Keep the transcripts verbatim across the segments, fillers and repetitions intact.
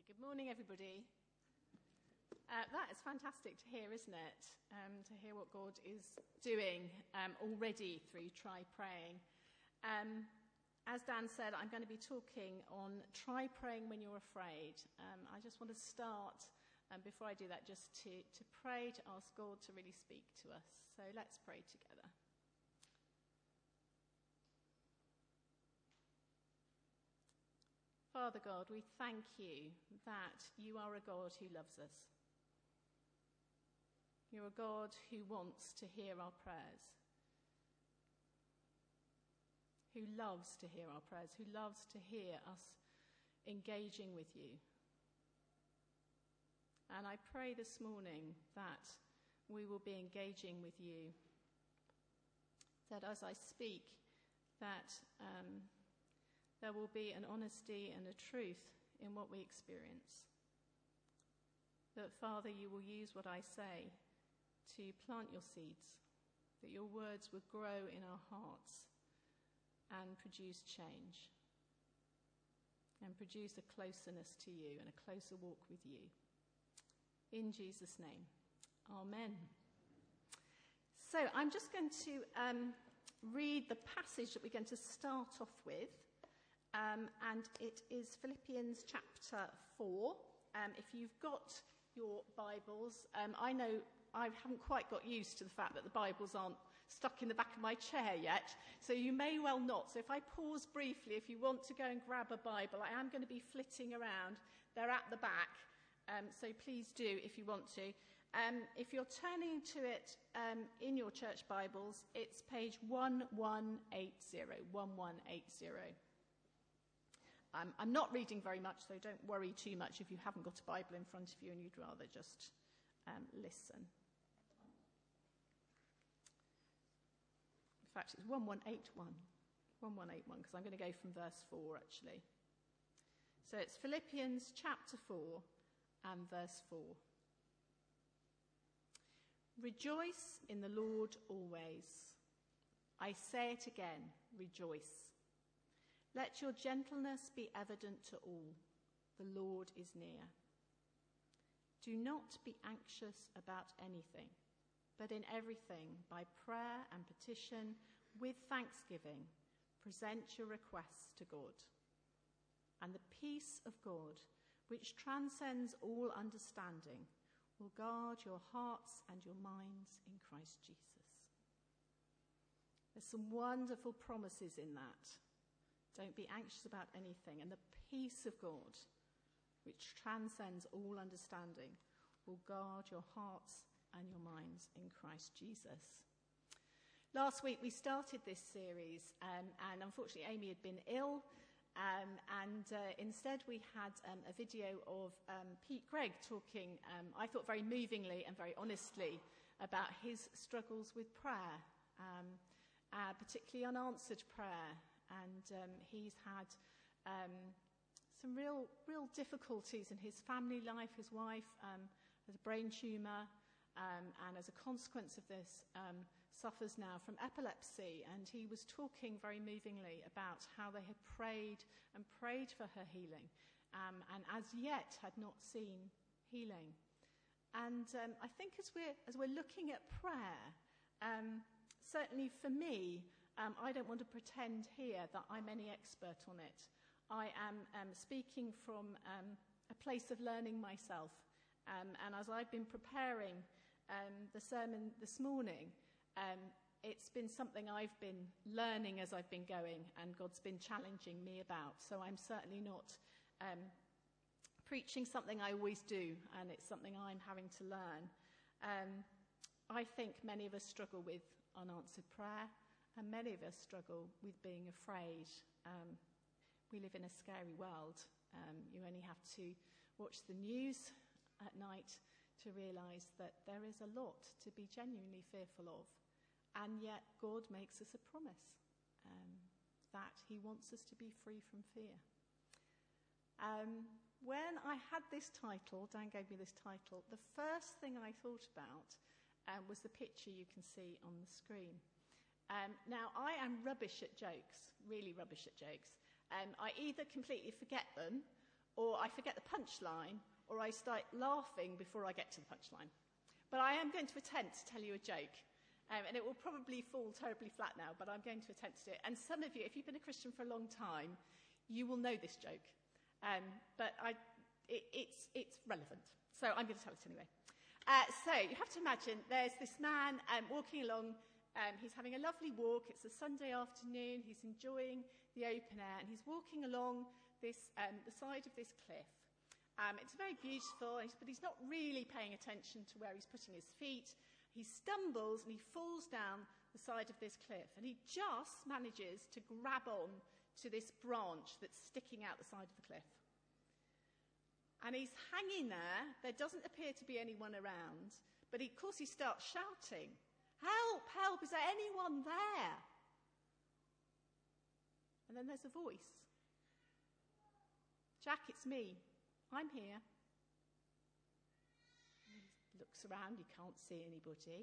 Good morning, everybody. Uh, that is fantastic to hear, isn't it? Um, to hear what God is doing um, already through Try Praying. Um, as Dan said, I'm going to be talking on Try Praying When You're Afraid. Um, I just want to start, um, before I do that, just to, to pray, to ask God to really speak to us. So let's pray together. Father God, we thank you that you are a God who loves us. You're a God who wants to hear our prayers, who loves to hear our prayers, who loves to hear us engaging with you. And I pray this morning that we will be engaging with you, that as I speak, that um, there will be an honesty and a truth in what we experience. That, Father, you will use what I say to plant your seeds, that your words would grow in our hearts and produce change, and produce a closeness to you and a closer walk with you. In Jesus' name, amen. So I'm just going to um, read the passage that we're going to start off with. Um, and it is Philippians chapter four. Um, if you've got your Bibles, um, I know I haven't quite got used to the fact that the Bibles aren't stuck in the back of my chair yet, so you may well not. So if I pause briefly, if you want to go and grab a Bible, I am going to be flitting around. They're at the back, um, so please do if you want to. Um, if you're turning to it um, in your church Bibles, it's page one one eight zero, one one eight zero. Um, I'm not reading very much, so don't worry too much if you haven't got a Bible in front of you and you'd rather just um, listen. In fact, it's one one eight one, one one eight one, because I'm going to go from verse four, actually. So it's Philippians chapter four and verse four. Rejoice in the Lord always. I say it again, rejoice. Let your gentleness be evident to all. The Lord is near. Do not be anxious about anything, but in everything, by prayer and petition, with thanksgiving, present your requests to God. And the peace of God, which transcends all understanding, will guard your hearts and your minds in Christ Jesus. There's some wonderful promises in that. Don't be anxious about anything. And the peace of God, which transcends all understanding, will guard your hearts and your minds in Christ Jesus. Last week we started this series, um, and unfortunately Amy had been ill, um, and uh, instead we had um, a video of um, Pete Gregg talking, um, I thought very movingly and very honestly, about his struggles with prayer, um, uh, particularly unanswered prayer. And um, he's had um, some real, real difficulties in his family life. His wife um, has a brain tumour, um, and as a consequence of this, um, suffers now from epilepsy. And he was talking very movingly about how they had prayed and prayed for her healing, um, and as yet had not seen healing. And um, I think as we're as we're looking at prayer, um, certainly for me, Um, I don't want to pretend here that I'm any expert on it. I am um, speaking from um, a place of learning myself. Um, and as I've been preparing um, the sermon this morning, um, it's been something I've been learning as I've been going, and God's been challenging me about. So I'm certainly not um, preaching something I always do, and it's something I'm having to learn. Um, I think many of us struggle with unanswered prayer. And many of us struggle with being afraid. Um, we live in a scary world. Um, you only have to watch the news at night to realise that there is a lot to be genuinely fearful of. And yet God makes us a promise um, that he wants us to be free from fear. Um, when I had this title, Dan gave me this title, the first thing I thought about um, was the picture you can see on the screen. Um, now, I am rubbish at jokes, really rubbish at jokes. Um, I either completely forget them or I forget the punchline, or I start laughing before I get to the punchline. But I am going to attempt to tell you a joke. Um, and it will probably fall terribly flat now, but I'm going to attempt to do it. And some of you, if you've been a Christian for a long time, you will know this joke. Um, but I, it, it's, it's relevant. So I'm going to tell it anyway. Uh, so you have to imagine there's this man um, walking along. Um, he's having a lovely walk. It's a Sunday afternoon. He's enjoying the open air. And he's walking along this, um, the side of this cliff. Um, it's very beautiful, but he's not really paying attention to where he's putting his feet. He stumbles and he falls down the side of this cliff, and he just manages to grab on to this branch that's sticking out the side of the cliff. And he's hanging there. There doesn't appear to be anyone around, but he, of course he starts shouting, "Help, help, is there anyone there?" And then there's a voice. "Jack, it's me. I'm here." Looks around, he can't see anybody.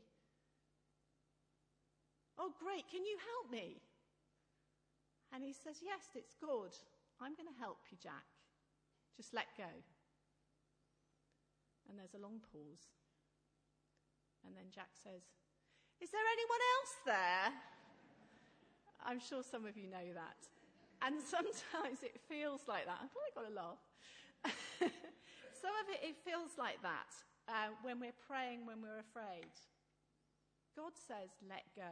"Oh, great, can you help me?" And he says, "Yes, it's good. I'm going to help you, Jack. Just let go." And there's a long pause. And then Jack says, "Is there anyone else there?" I'm sure some of you know that. And sometimes it feels like that. I've got to laugh. Some of it, it feels like that. Uh, when we're praying, when we're afraid. God says, let go.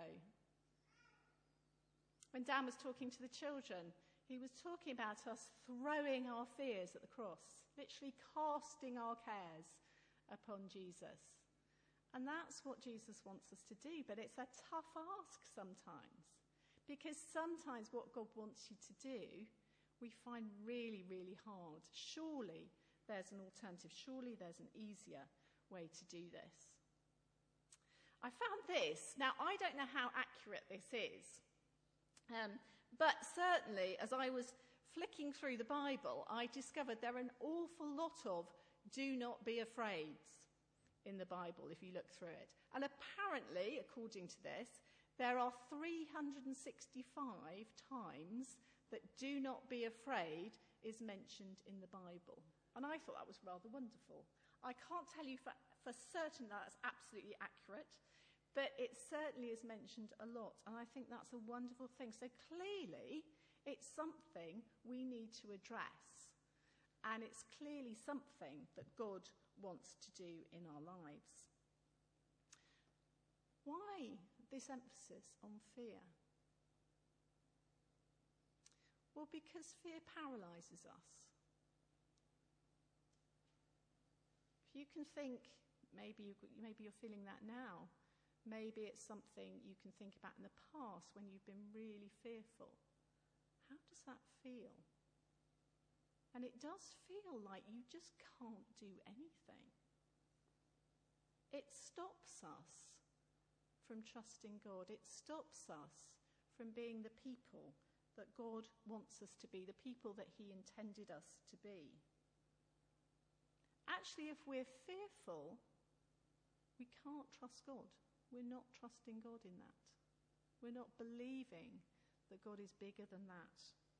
When Dan was talking to the children, he was talking about us throwing our fears at the cross, literally casting our cares upon Jesus. And that's what Jesus wants us to do, but it's a tough ask sometimes, because sometimes what God wants you to do, we find really, really hard. Surely there's an alternative. Surely there's an easier way to do this. I found this. Now, I don't know how accurate this is, um, but certainly as I was flicking through the Bible, I discovered there are an awful lot of "do not be afraids" in the Bible if you look through it. And apparently, according to this, there are three hundred sixty-five times that "do not be afraid" is mentioned in the Bible. And I thought that was rather wonderful. I can't tell you for, for certain that that's absolutely accurate, but it certainly is mentioned a lot. And I think that's a wonderful thing. So clearly, it's something we need to address. And it's clearly something that God wants to do in our lives. Why this emphasis on fear? Well, because fear paralyzes us. You can think, maybe, you, maybe you're feeling that now. Maybe it's something you can think about in the past when you've been really fearful. How does that feel? And it does feel like you just can't do anything. It stops us from trusting God. It stops us from being the people that God wants us to be, the people that he intended us to be. Actually, if we're fearful, we can't trust God. We're not trusting God in that. We're not believing that God is bigger than that.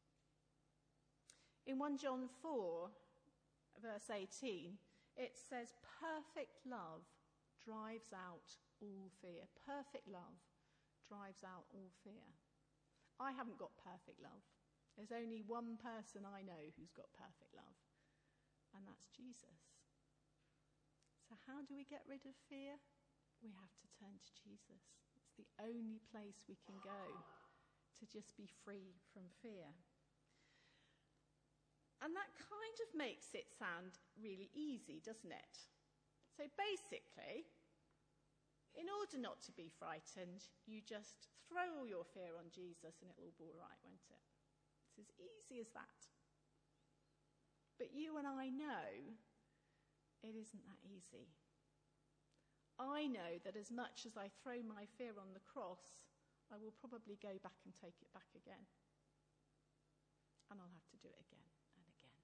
In First John four, verse eighteen, it says, "Perfect love drives out all fear." Perfect love drives out all fear. I haven't got perfect love. There's only one person I know who's got perfect love, and that's Jesus. So how do we get rid of fear? We have to turn to Jesus. It's the only place we can go to just be free from fear. And that kind of makes it sound really easy, doesn't it? So basically, in order not to be frightened, you just throw all your fear on Jesus and it'll all be all right, won't it? It's as easy as that. But you and I know it isn't that easy. I know that as much as I throw my fear on the cross, I will probably go back and take it back again. And I'll have to do it again and again.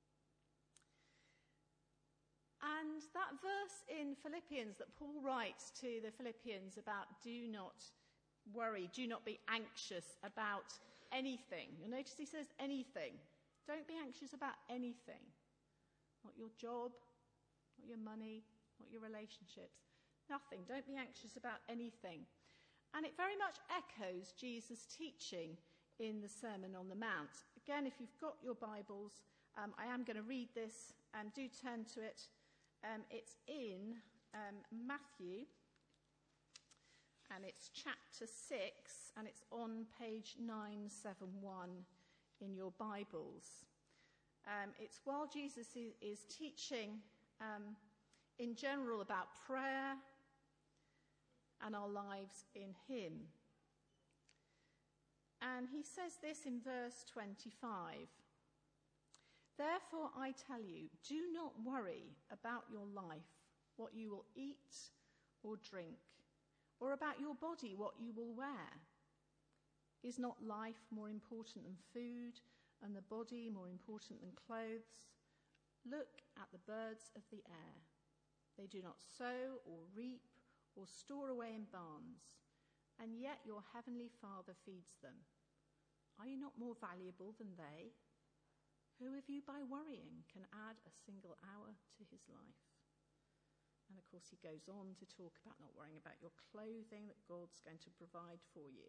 And that verse in Philippians that Paul writes to the Philippians about do not worry, do not be anxious about anything. You'll notice he says anything. Don't be anxious about anything. not your job, not your money, not your relationships. Nothing. Don't be anxious about anything. And it very much echoes Jesus' teaching in the Sermon on the Mount. Again, if you've got your Bibles, um, I am going to read this, and do turn to it. Um, it's in um, Matthew, and it's chapter six, and it's on page nine seventy-one in your Bibles. Um, it's while Jesus is, is teaching um, in general about prayer and our lives in him. And he says this in verse twenty-five. Therefore I tell you, do not worry about your life, what you will eat or drink, or about your body, what you will wear. Is not life more important than food, and the body more important than clothes? Look at the birds of the air. They do not sow or reap or store away in barns, and yet your heavenly Father feeds them. Are you not more valuable than they? Who of you by worrying can add a single hour to his life? And of course he goes on to talk about not worrying about your clothing, that God's going to provide for you.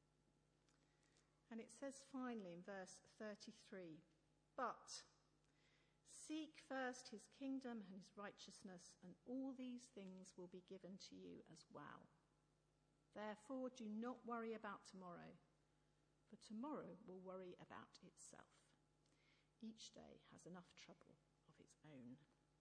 And it says finally in verse thirty-three, but seek first his kingdom and his righteousness, and all these things will be given to you as well. Therefore do not worry about tomorrow, for tomorrow will worry about itself. Each day has enough trouble of its own.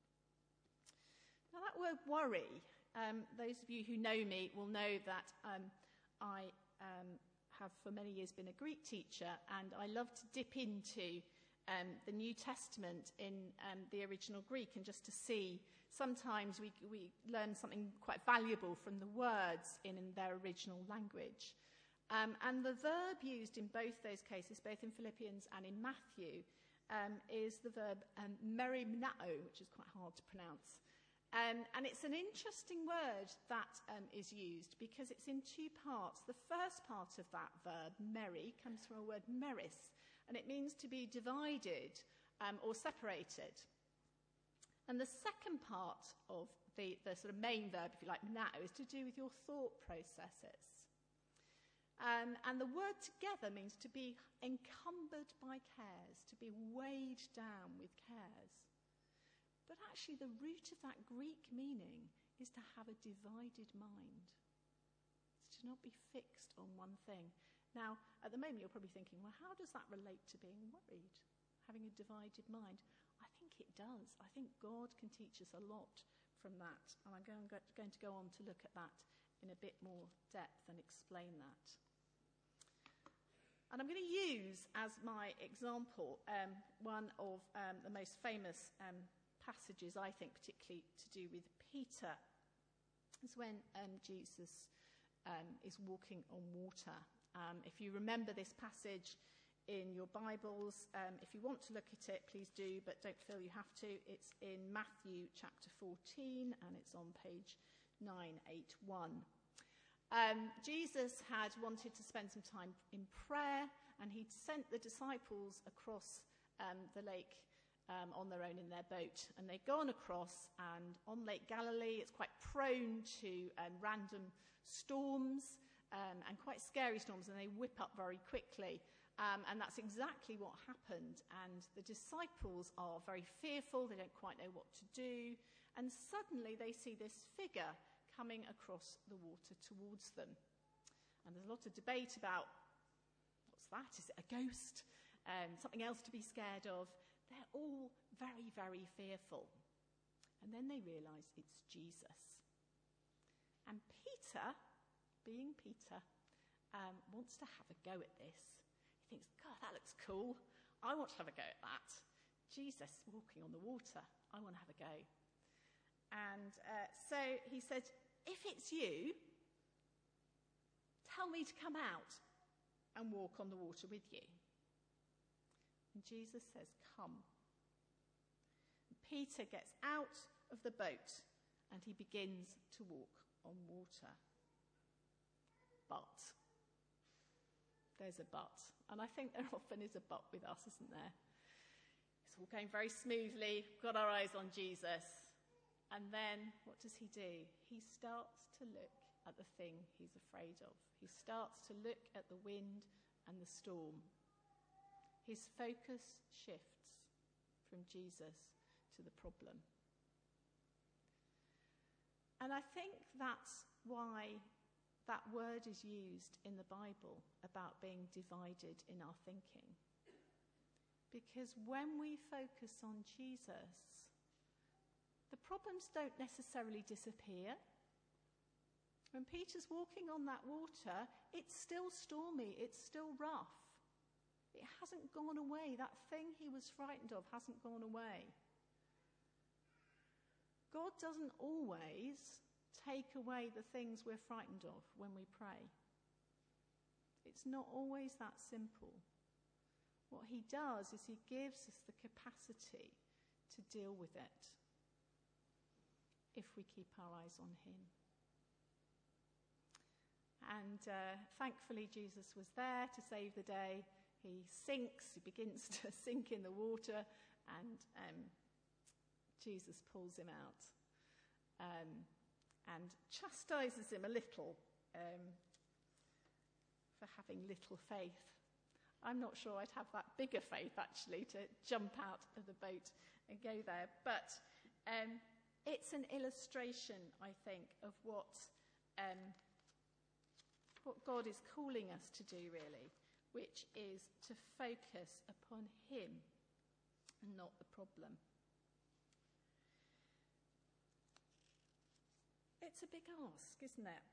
Now that word worry, um, those of you who know me will know that um, I um, have for many years been a Greek teacher, and I love to dip into um, the New Testament in um, the original Greek, and just to see, sometimes we, we learn something quite valuable from the words in, in their original language. Um, and the verb used in both those cases, both in Philippians and in Matthew, Um, is the verb um, merimnao, which is quite hard to pronounce. Um, and it's an interesting word that um, is used because it's in two parts. The first part of that verb, meri, comes from a word meris, and it means to be divided um, or separated. And the second part of the, the sort of main verb, if you like, mnao, is to do with your thought processes. Um, and the word together means to be encumbered by cares, to be weighed down with cares. But actually the root of that Greek meaning is to have a divided mind. It's to not be fixed on one thing. Now, at the moment you're probably thinking, well, how does that relate to being worried, having a divided mind? I think it does. I think God can teach us a lot from that. And I'm going, going to go on to look at that in a bit more depth and explain that. And I'm going to use as my example um, one of um, the most famous um, passages, I think, particularly to do with Peter. It's when um, Jesus um, is walking on water. Um, if you remember this passage in your Bibles, um, if you want to look at it, please do, but don't feel you have to. It's in Matthew chapter fourteen, and it's on page nine eighty-one. Um, Jesus had wanted to spend some time in prayer, and he'd sent the disciples across um, the lake um, on their own in their boat. And they'd gone across, and on Lake Galilee, it's quite prone to um, random storms um, and quite scary storms, and they whip up very quickly. Um, and that's exactly what happened. And the disciples are very fearful. They don't quite know what to do. And suddenly they see this figure coming across the water towards them. And there's a lot of debate about, what's that? Is it a ghost? Um, something else to be scared of? They're all very, very fearful. And then they realise it's Jesus. And Peter, being Peter, um, wants to have a go at this. He thinks, God, that looks cool. I want to have a go at that. Jesus walking on the water. I want to have a go. And uh, so he said, if it's you, tell me to come out and walk on the water with you. And Jesus says, come. And Peter gets out of the boat and he begins to walk on water. But, there's a but. And I think there often is a but with us, isn't there? It's all going very smoothly. Got our eyes on Jesus. And then what does he do? He starts to look at the thing he's afraid of. He starts to look at the wind and the storm. His focus shifts from Jesus to the problem. And I think that's why that word is used in the Bible about being divided in our thinking. Because when we focus on Jesus, the problems don't necessarily disappear. When Peter's walking on that water, it's still stormy, it's still rough. It hasn't gone away. That thing he was frightened of hasn't gone away. God doesn't always take away the things we're frightened of when we pray. It's not always that simple. What he does is he gives us the capacity to deal with it if we keep our eyes on him. And uh, thankfully Jesus was there to save the day. He sinks, he begins to sink in the water, and um, Jesus pulls him out um, and chastises him a little um, for having little faith. I'm not sure I'd have that bigger faith, actually, to jump out of the boat and go there. But um, it's an illustration, I think, of what, um, what God is calling us to do, really, which is to focus upon him and not the problem. It's a big ask, isn't it?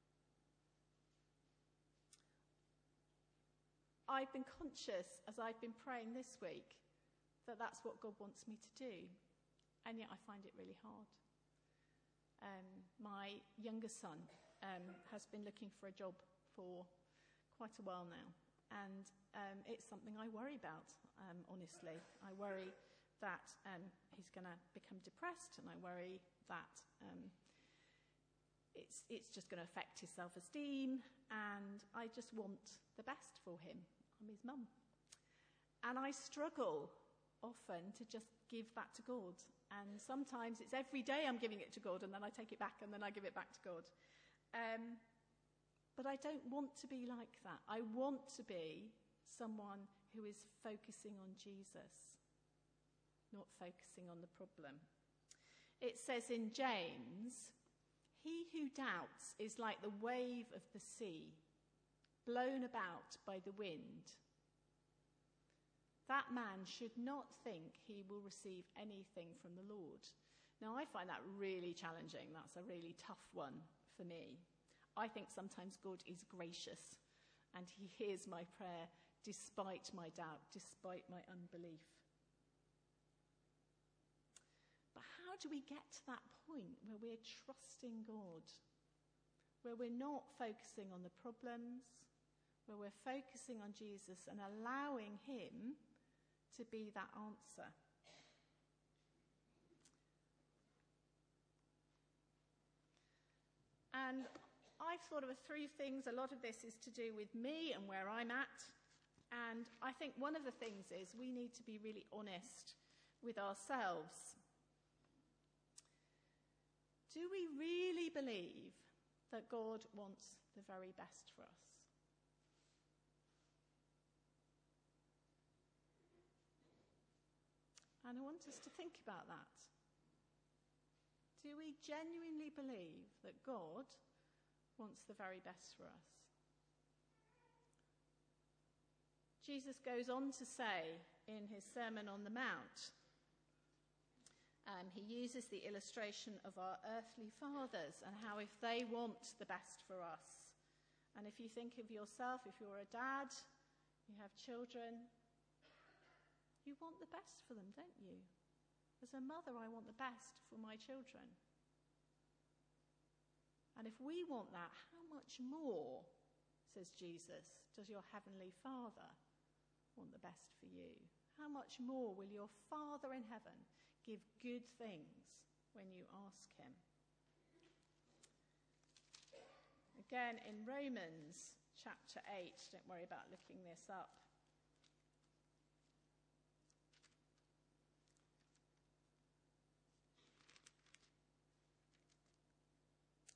I've been conscious, as I've been praying this week, that that's what God wants me to do. And yet I find it really hard. Um, my younger son um, has been looking for a job for quite a while now. And um, it's something I worry about, um, honestly. I worry that um, he's going to become depressed, and I worry that um, it's, it's just going to affect his self-esteem, and I just want the best for him. I'm his mum. And I struggle often to just give that to God. And sometimes it's every day I'm giving it to God, and then I take it back, and then I give it back to God. Um, but I don't want to be like that. I want to be someone who is focusing on Jesus, not focusing on the problem. It says in James, "He who doubts is like the wave of the sea, blown about by the wind. That man should not think he will receive anything from the Lord." Now, I find that really challenging. That's a really tough one for me. I think sometimes God is gracious, and he hears my prayer despite my doubt, despite my unbelief. But how do we get to that point where we're trusting God, where we're not focusing on the problems, where we're focusing on Jesus and allowing him to be that answer? And I've thought of three things. A lot of this is to do with me and where I'm at. And I think one of the things is we need to be really honest with ourselves. Do we really believe that God wants the very best for us? And I want us to think about that. Do we genuinely believe that God wants the very best for us? Jesus goes on to say in his Sermon on the Mount, um, he uses the illustration of our earthly fathers and how if they want the best for us, and if you think of yourself, if you're a dad, you have children, you want the best for them, don't you? As a mother, I want the best for my children. And if we want that, how much more, says Jesus, does your heavenly Father want the best for you? How much more will your Father in heaven give good things when you ask him? Again, in Romans chapter eight, don't worry about looking this up.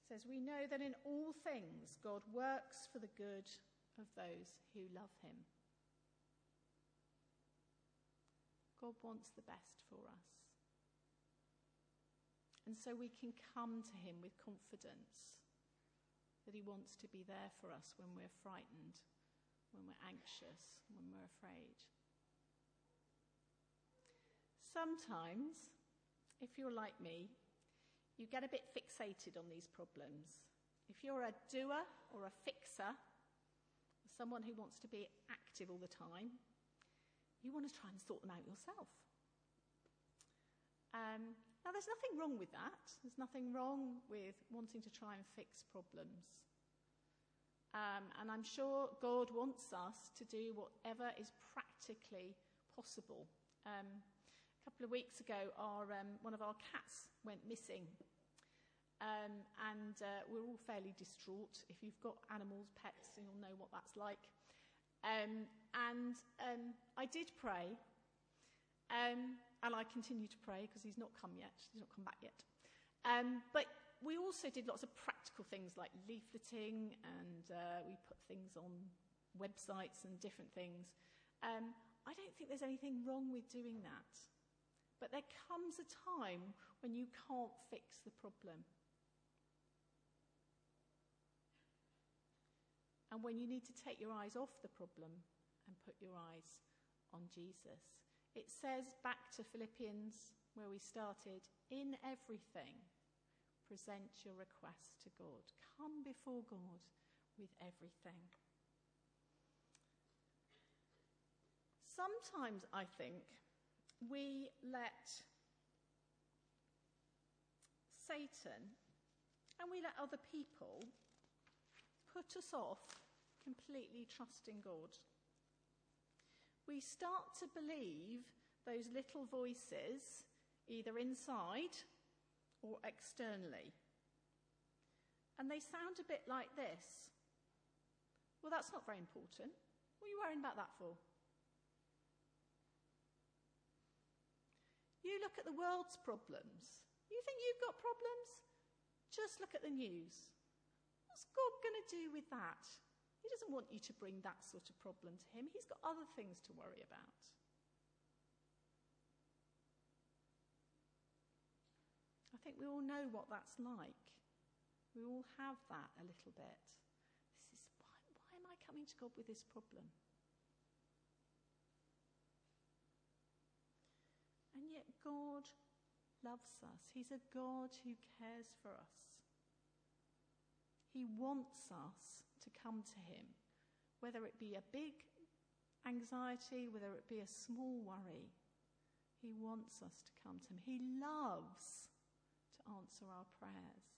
says, we know that in all things God works for the good of those who love him. God wants the best for us. And so we can come to him with confidence that he wants to be there for us when we're frightened, when we're anxious, when we're afraid. Sometimes, if you're like me, you get a bit fixated on these problems. If you're a doer or a fixer, someone who wants to be active all the time, you want to try and sort them out yourself. Um, now, there's nothing wrong with that. There's nothing wrong with wanting to try and fix problems. Um, and I'm sure God wants us to do whatever is practically possible. Um, a couple of weeks ago, our, um, one of our cats went missing. Um, and uh, we're all fairly distraught. If you've got animals, pets, you'll know what that's like. Um, and um, I did pray, um, and I continue to pray because he's not come yet. He's not come back yet. Um, but we also did lots of practical things like leafleting, and uh, we put things on websites and different things. Um, I don't think there's anything wrong with doing that. But there comes a time when you can't fix the problem. And when you need to take your eyes off the problem and put your eyes on Jesus. It says back to Philippians, where we started, in everything, present your requests to God. Come before God with everything. Sometimes, I think, we let Satan and we let other people put us off completely trusting God. We start to believe those little voices, either inside or externally. And they sound a bit like this. Well, that's not very important. What are you worrying about that for? You look at the world's problems. You think you've got problems? Just look at the news. What's God going to do with that? He doesn't want you to bring that sort of problem to him. He's got other things to worry about. I think we all know what that's like. We all have that a little bit. This is why, why am I coming to God with this problem? And yet God loves us. He's a God who cares for us. He wants us to come to him, whether it be a big anxiety, whether it be a small worry. He wants us to come to him. He loves to answer our prayers.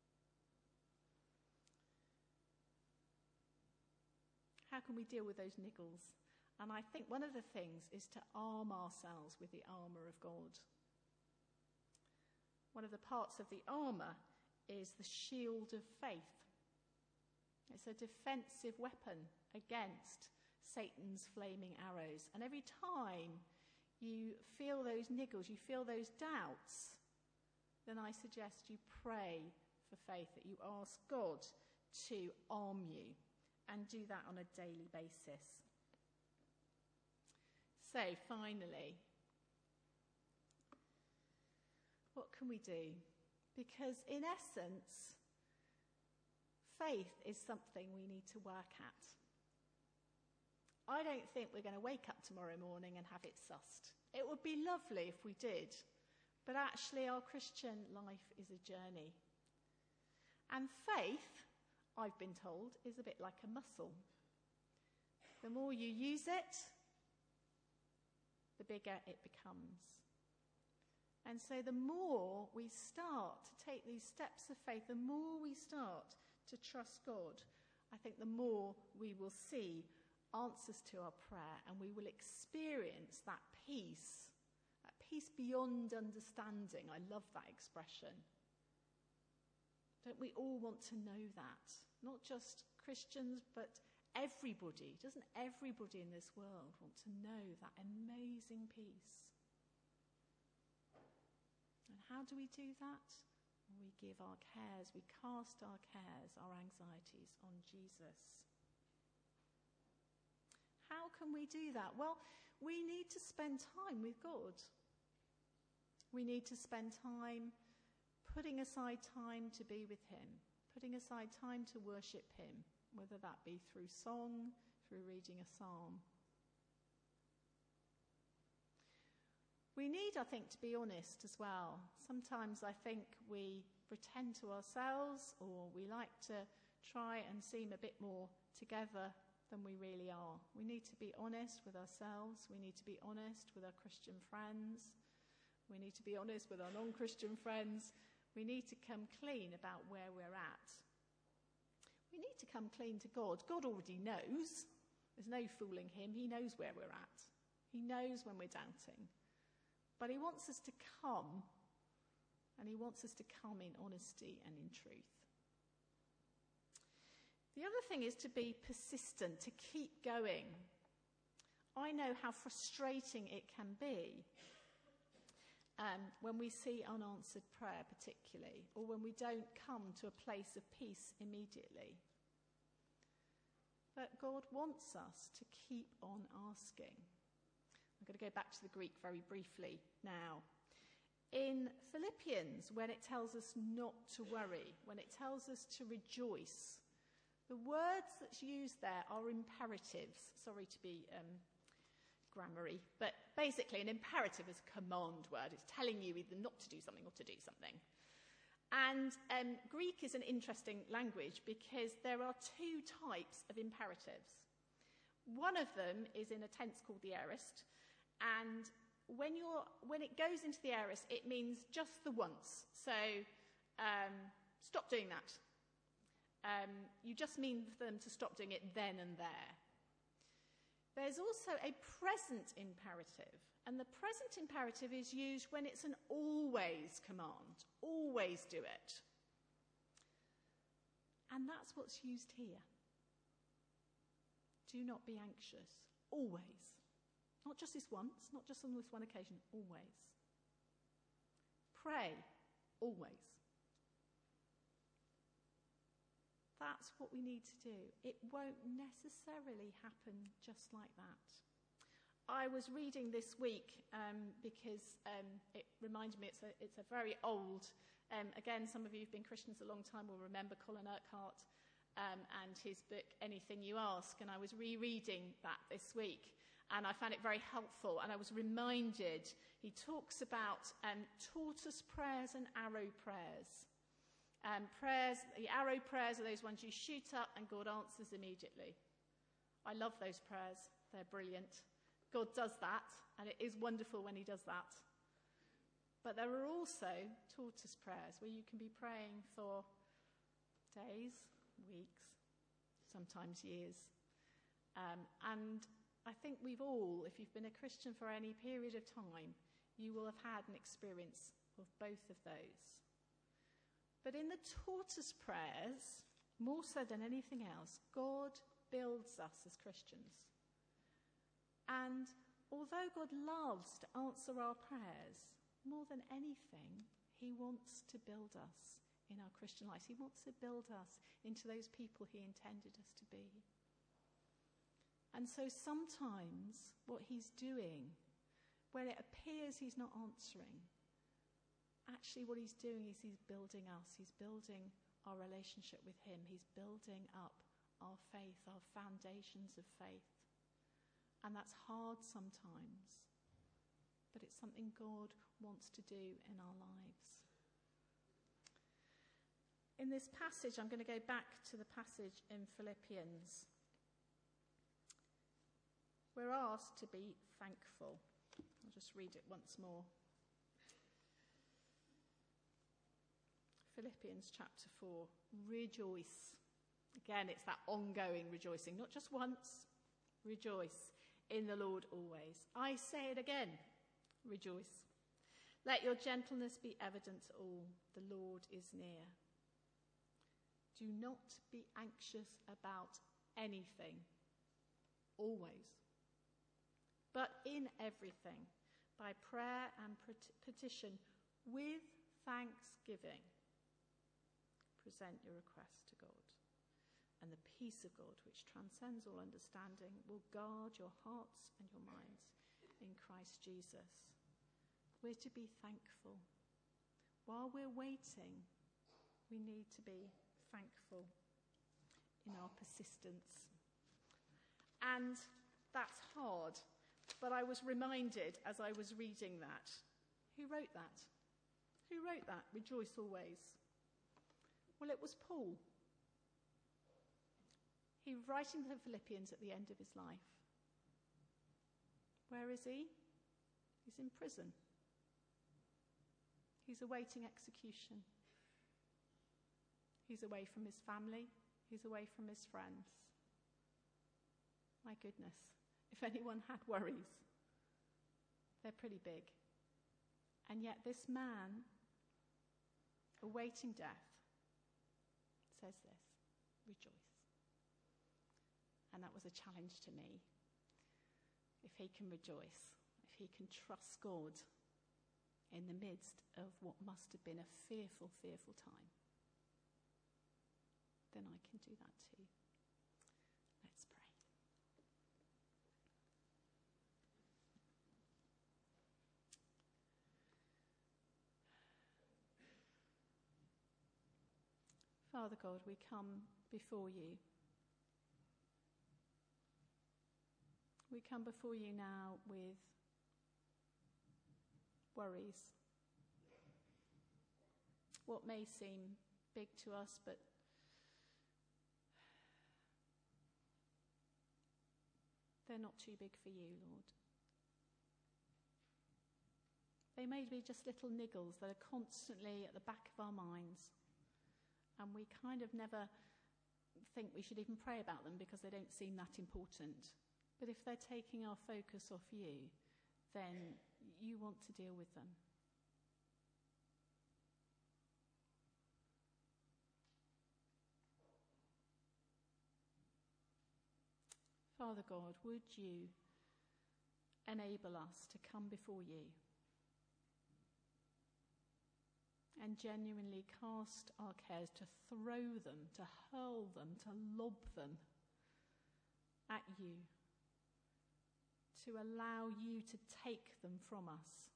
How can we deal with those niggles? And I think one of the things is to arm ourselves with the armour of God. One of the parts of the armour is the shield of faith. It's a defensive weapon against Satan's flaming arrows. And every time you feel those niggles, you feel those doubts, then I suggest you pray for faith, that you ask God to arm you, and do that on a daily basis. So, finally, what can we do? Because in essence, faith is something we need to work at. I don't think we're going to wake up tomorrow morning and have it sussed. It would be lovely if we did, but actually our Christian life is a journey. And faith, I've been told, is a bit like a muscle. The more you use it, the bigger it becomes. And so the more we start to take these steps of faith, the more we start to trust God, I think the more we will see answers to our prayer, and we will experience that peace, that peace beyond understanding. I love that expression. Don't we all want to know that? Not just Christians, but everybody. Doesn't everybody in this world want to know that amazing peace? And how do we do that? We give our cares, we cast our cares, our anxieties on Jesus. How can we do that? Well, we need to spend time with God. We need to spend time putting aside time to be with him, putting aside time to worship him, whether that be through song, through reading a psalm. We need, I think, to be honest as well. Sometimes I think we pretend to ourselves, or we like to try and seem a bit more together than we really are. We need to be honest with ourselves. We need to be honest with our Christian friends. We need to be honest with our non-Christian friends. We need to come clean about where we're at. We need to come clean to God. God already knows. There's no fooling him. He knows where we're at. He knows when we're doubting. But he wants us to come, and he wants us to come in honesty and in truth. The other thing is to be persistent, to keep going. I know how frustrating it can be um, when we see unanswered prayer particularly, or when we don't come to a place of peace immediately. But God wants us to keep on asking. I'm going to go back to the Greek very briefly now. In Philippians, when it tells us not to worry, when it tells us to rejoice, the words that's used there are imperatives. Sorry to be um, grammary, but basically an imperative is a command word. It's telling you either not to do something or to do something. And um, Greek is an interesting language because there are two types of imperatives. One of them is in a tense called the aorist, and when you're when it goes into the aorist, it means just the once. So um, stop doing that. Um, you just mean for them to stop doing it then and there. There's also a present imperative, and the present imperative is used when it's an always command. Always do it. And that's what's used here. Do not be anxious. Always. Not just this once, not just on this one occasion, always. Pray, always. That's what we need to do. It won't necessarily happen just like that. I was reading this week um, because um, it reminded me, it's a, it's a very old, um, again, some of you who've been Christians a long time will remember Colin Urquhart um, and his book, Anything You Ask, and I was rereading that this week. And I found it very helpful, and I was reminded, he talks about um, tortoise prayers and arrow prayers. Um, prayers, the arrow prayers are those ones you shoot up and God answers immediately. I love those prayers. They're brilliant. God does that, and it is wonderful when he does that. But there are also tortoise prayers where you can be praying for days, weeks, sometimes years. Um, and I think we've all, if you've been a Christian for any period of time, you will have had an experience of both of those. But in the tortoise prayers, more so than anything else, God builds us as Christians. And although God loves to answer our prayers, more than anything, he wants to build us in our Christian lives. He wants to build us into those people he intended us to be. And so sometimes what he's doing, when it appears he's not answering, actually what he's doing is he's building us. He's building our relationship with him. He's building up our faith, our foundations of faith. And that's hard sometimes, but it's something God wants to do in our lives. In this passage, I'm going to go back to the passage in Philippians. We're asked to be thankful. I'll just read it once more. Philippians chapter four. Rejoice. Again, it's that ongoing rejoicing, not just once. Rejoice in the Lord always. I say it again. Rejoice. Let your gentleness be evident to all. The Lord is near. Do not be anxious about anything. Always. But in everything, by prayer and petition, with thanksgiving, present your request to God. And the peace of God, which transcends all understanding, will guard your hearts and your minds in Christ Jesus. We're to be thankful. While we're waiting, we need to be thankful in our persistence. And that's hard, but I was reminded as I was reading that, who wrote that? Who wrote that? Rejoice always. Well, it was Paul. He was writing to the Philippians at the end of his life. Where is he? He's in prison. He's awaiting execution. He's away from his family. He's away from his friends. My goodness, if anyone had worries, they're pretty big. And yet this man, awaiting death, says this, rejoice. And that was a challenge to me. If he can rejoice, if he can trust God in the midst of what must have been a fearful, fearful time, then I can do that too. Let's pray. Father God, we come before you. We come before you now with worries. What may seem big to us, but they're not too big for you, Lord. They may be just little niggles that are constantly at the back of our minds, and we kind of never think we should even pray about them because they don't seem that important. But if they're taking our focus off you, then you want to deal with them. Father God, would you enable us to come before you and genuinely cast our cares, to throw them, to hurl them, to lob them at you, to allow you to take them from us.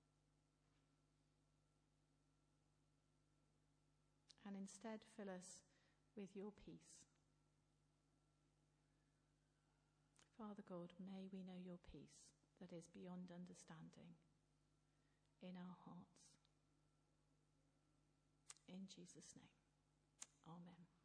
And instead fill us with your peace. Father God, may we know your peace that is beyond understanding in our hearts. In Jesus' name, amen.